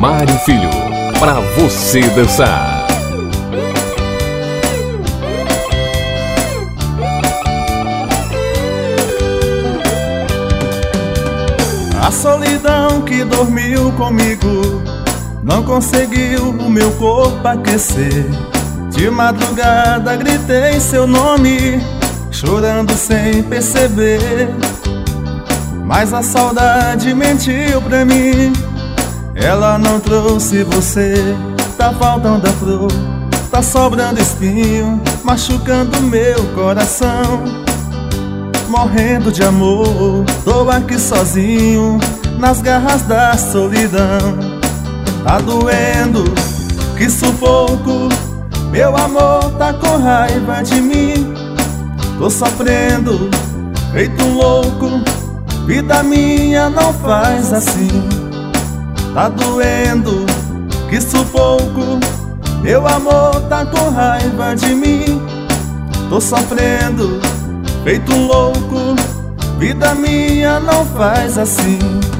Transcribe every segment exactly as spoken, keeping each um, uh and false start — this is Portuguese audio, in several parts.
Mário Filho, pra você dançar. A solidão que dormiu comigo não conseguiu o meu corpo aquecer. De madrugada gritei seu nome, chorando sem perceber. Mas a saudade mentiu pra mim, ela não trouxe você. Tá faltando a flor, tá sobrando espinho, machucando meu coração. Morrendo de amor, tô aqui sozinho, nas garras da solidão. Tá doendo, que sufoco, meu amor tá com raiva de mim. Tô sofrendo, feito um louco, vida minha não faz assim. Tá doendo, que sufoco, meu amor tá com raiva de mim. Tô sofrendo, feito um louco, vida minha não faz assim.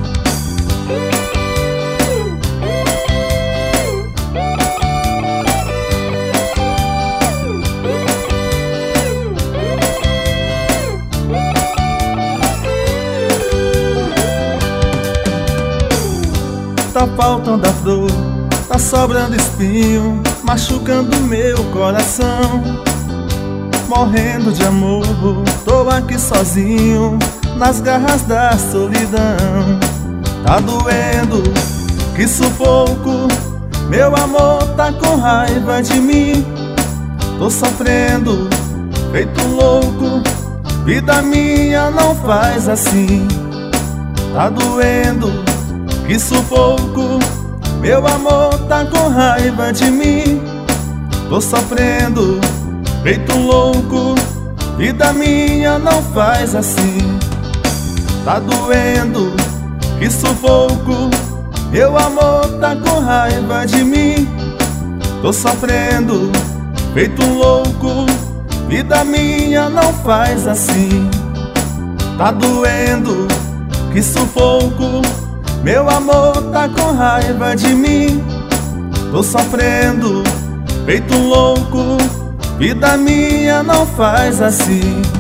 Tá faltando a flor, tá sobrando espinho, machucando meu coração. Morrendo de amor, tô aqui sozinho, nas garras da solidão. Tá doendo, que sufoco, meu amor tá com raiva de mim. Tô sofrendo, feito um louco, vida minha não faz assim. Tá doendo, que sufoco, meu amor tá com raiva de mim. Tô sofrendo, feito um louco, vida minha não faz assim. Tá doendo, que sufoco, meu amor tá com raiva de mim. Tô sofrendo, feito um louco, vida minha não faz assim. Tá doendo, que sufoco, meu amor tá com raiva de mim. Tô sofrendo, feito um louco, vida minha não faz assim.